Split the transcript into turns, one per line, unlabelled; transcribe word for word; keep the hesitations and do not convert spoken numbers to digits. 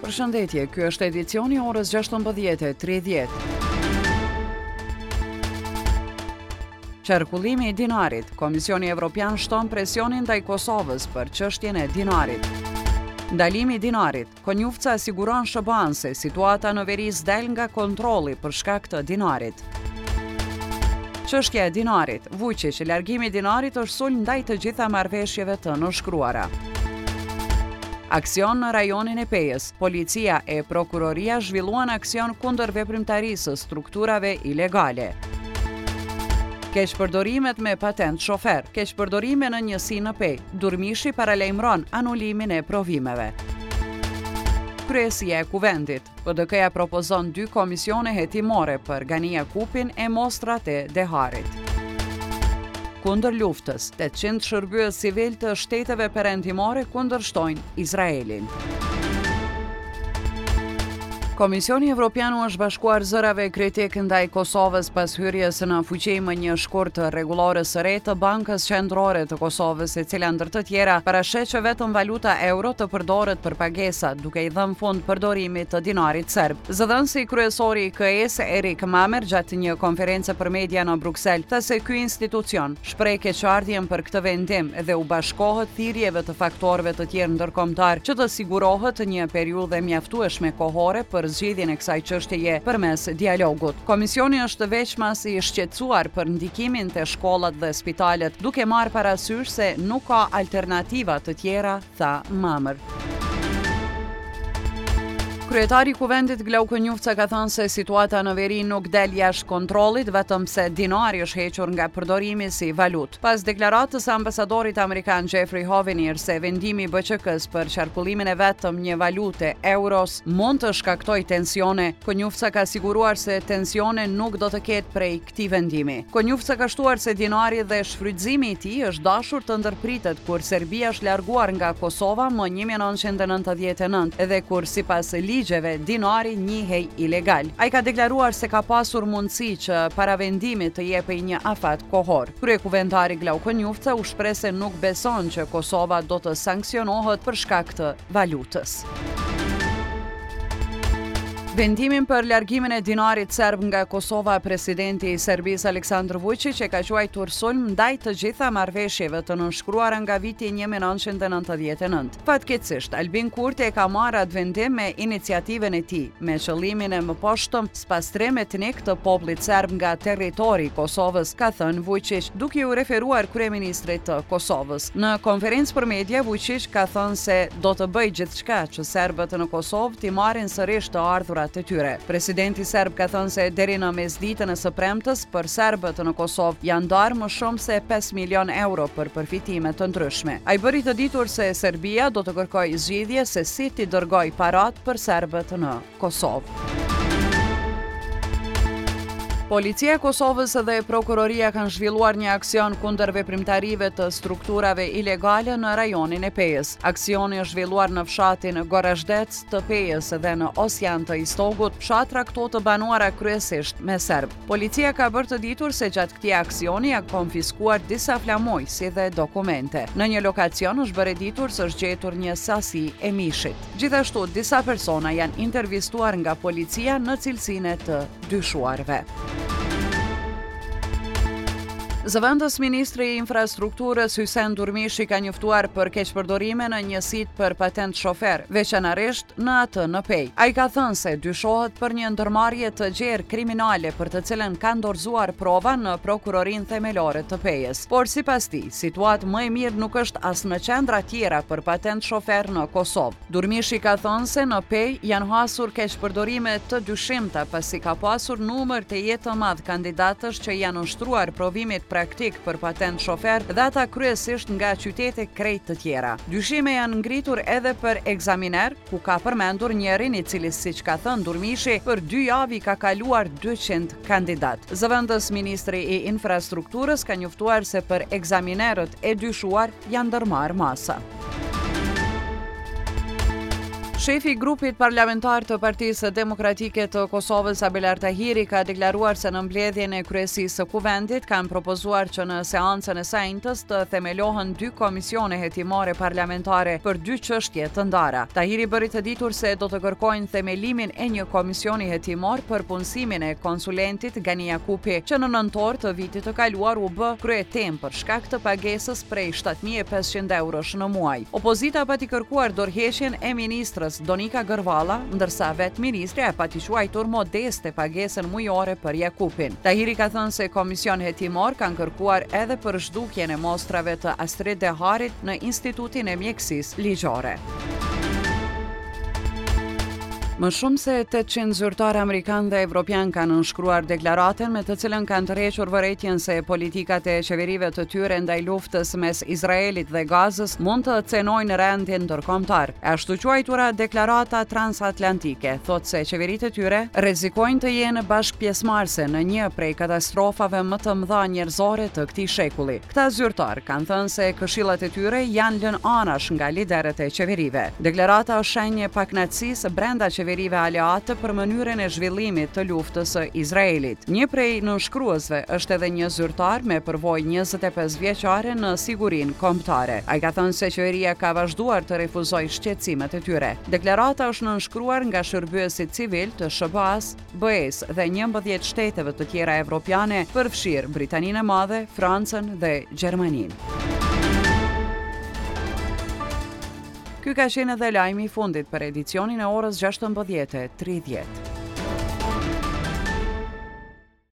Përshëndetje, ky është edicioni orës gjashtëmbëdhjetë e tridhjetë. Qarkullimi i dinarit. Komisioni Evropian shton presionin ndaj Kosovës për çështjen e dinarit. Ndalimi i dinarit. Konjufca siguron S B A-n se situata në veri s'del nga kontrolli për shkak të dinarit. Çështja e dinarit. Vučić, largimi i dinarit është sulm ndaj të gjitha marrëveshjeve të nënshkruara. Aksion në rajonin e Pejës. Policia e prokuroria zhvilluan aksion kundër veprimtarisë së strukturave ilegale. Keqpërdorimet me patent shofer. Keqpërdorime në njësi në Pejë. Durmishi paralajmëron anulimin e provimeve. Kryesia e Kuvendit. P D K-ja propozon dy komisione hetimore për Gania Kupin e mostrat e Deharit. Kundër luftës, tetëqind shërbyes civil të shteteve perëndimore kundërshtojnë Izraelin. Komisioni Evropian u është bashkuar zërave kritik ndaj Kosovës pas hyrjes në fuqi më një shkurt rregullore së re të Bankës Qendrore të Kosovës, e cila ndër të tjera parashet që vetëm valuta euro të përdoret për pagesa, duke i dhënë fund përdorimit të dinarit serb. Zëdhënësi kryesori i K E-s, Erik Mamer, gjatë një konferencë për media në Bruksel, tha se ky institucion shpreh keqardhjen për këtë vendim dhe u bashkohet thirrjeve të faktorëve të tjerë ndërkombëtar që të sigurohet një periudhë mjaftueshme kohore për zgjidhjen e kësaj çështjeje përmes dialogut. Komisioni është veçmas i shqetësuar për ndikimin te shkollat dhe spitalet, duke marrë parasysh se nuk ka alternativa të tjera, tha Mamer. Kryetari i Kuvendit Glauko Njufca ka thënë se situata në veri nuk del jashtë kontrollit, vetëm pse dinari është hequr nga përdorimi si valutë. Pas deklaratës së ambasadorit amerikan Jeffrey Hovenir se vendimi i B Q K-s për qarkullimin e vetëm një valute, euros, mund të shkaktojë tensione, Konjufca ka siguruar se tensione nuk do të ketë prej këtij vendimi. Konjufca ka shtuar se dinari dhe shfrytëzimi i tij është dashur të ndërpritet kur Serbia është larguar nga Kosova më një mijë e nëntëqind e nëntëdhjetë e nëntë dhe kur sipas ligjeve dinari njihej ilegal. Ai ka deklaruar se ka pasur mundësi që para vendimit të jepej një afat kohor. Kryekuvendari Glauko Njufca u shpreh se nuk beson që Kosova do të sanksionohet për shkak të valutës. Vendimin për largimin e dinarit serb nga Kosova, presidenti i Serbisë Aleksandar Vučić e ka quajtur sulm ndaj të gjitha marrëveshjeve të nënshkruara nga viti një mijë e nëntëqind e nëntëdhjetë e nëntë. Fatkeqësisht, Albin Kurti e ka marrë atë vendim me iniciativën e tij, me qëllimin e mëposhtëm spastrim etnik të popullit serb nga territori i Kosovës, ka thënë Vučić, duke u referuar kryeministrit të Kosovës. Në konferencë për media, Vučić ka thënë se do të bëjë gjithçka që serbët në Kosovë t'i marrin sërish të ardhurat të tyre. Presidenti serb ka thënë se deri në mesditën e së premtes për serbët në Kosovë janë ndarë më shumë se pesë milion euro për përfitime të ndryshme. Ai bëri të ditur se Serbia do të kërkojë zgjidhje se si t'i dërgojë parat për serbët në Kosovë. Policia e Kosovës dhe prokuroria kanë zhvilluar një aksion kundër veprimtarive të strukturave ilegale në rajonin e Pejës. Aksioni është zhvilluar në fshatin Gorazhdec të Pejës dhe në Osjan të Istogut, fshatra këto të banuara kryesisht me serb. Policia ka bërë të ditur se gjatë këtij aksioni ka konfiskuar disa flamoj si dhe dokumente. Në një lokacion është bërë ditur se është gjetur një sasi e mishit. Gjithashtu, disa persona janë intervistuar nga policia në cilësinë e të dyshuarve. Zëvendës ministri i infrastrukturës Hysén Durmishi ka njoftuar për keqpërdorime në njësitë për patent shofer, veçanërisht në atë në Pejë. Ai ka thënë se dyshohet për një ndërmarrje të gjerë kriminale për të cilën ka dorëzuar prova në prokurorinë themelore të Pejës. Por sipas tij, situatë më e mirë nuk është as në qendra tjera për patent shofer në Kosovë. Durmishi ka thënë se në Pejë janë hasur keqpërdorime të dyshimta pasi ka pasur numër të jetë të madh kandidatësh që janë ushtruar provimit praktik për patent shofer dhe ata kryesisht nga qytete krejt të tjera. Dyshime janë ngritur edhe për ekzaminer, ku ka përmendur njërin i cili, siç ka thënë Durmishi, për dy javë ka kaluar dyqind kandidat. Zëvendës ministri i infrastrukturës ka njoftuar se për ekzaminerët e dyshuar janë ndërmarrë masa. Shefi i grupit parlamentar të Partisë Demokratike të Kosovës Abelar Tahiri ka deklaruar se në mbledhjen e kryesisë së kuvendit kanë propozuar që në seancën e së njëjtës të themelohen dy komisione hetimore parlamentare për dy çështje të ndara. Tahiri bëri të ditur se do të kërkojnë themelimin e një komisioni hetimor për punësimin e konsulentit Gani Jakupi, që në nëntor të vitit të kaluar u bë kryetem për shkak të pagesës prej shtatë mijë e pesëqind eurosh në muaj. Opozita pati kërkuar dorëheqjen e ministrës Donika Gërvalla, ndërsa vetë ministri e pati quajtur modeste pagesën mujore për Jakupin. Tahiri ka thënë se komision hetimor kanë kërkuar edhe për zhdukjen e mostrave të Astrid Deharit në Institutin e Mjekësisë Ligjore. Më shumë se tetëqind zyrtarë amerikanë dhe evropian kanë nënshkruar deklaratën me të cilën kanë tërhequr vërejtjen se politikat e qeverive të tyre ndaj luftës mes Izraelit dhe Gazës mund të cenojnë rendin ndërkombëtar. E ashtu quajtura deklarata transatlantike thotë se qeveritë e tyre rrezikojnë të jenë bashkëpjesëmarrëse në një prej katastrofave më të mëdha njerëzore të këtij shekulli. Këta zyrtarë kanë thënë se këshillat e tyre janë lënë anash nga liderët e qeverive. Deklarata është shenjë pakënaqësisë brenda qeverive qeverive aleate për mënyrën e zhvillimit të luftës së Izraelit. Një prej nënshkruesve është edhe një zyrtar me përvojë njëzet e pesë vjeçare në sigurinë kombëtare. Ai ka thënë se qeveria ka vazhduar të refuzojë shqetësimet e tyre. Deklarata është nënshkruar nga shërbësit civil të S B A-s, B E-s dhe njëmbëdhjetë shteteve të tjera evropiane, përfshirë Britaninë e Madhe, Francën dhe Gjermaninë. Ky ka qenë edhe lajmi i fundit për edicionin e orës gjashtëmbëdhjetë e tridhjetë.